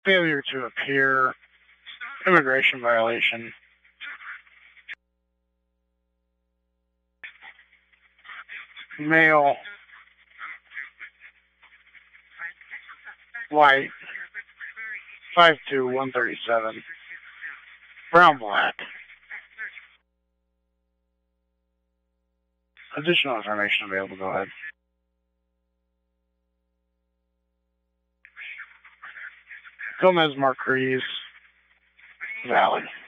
Failure to appear. Immigration violation. Male. White. 5'2", 137. Brown black. Additional information available, go ahead. Gomez Marquez Valley.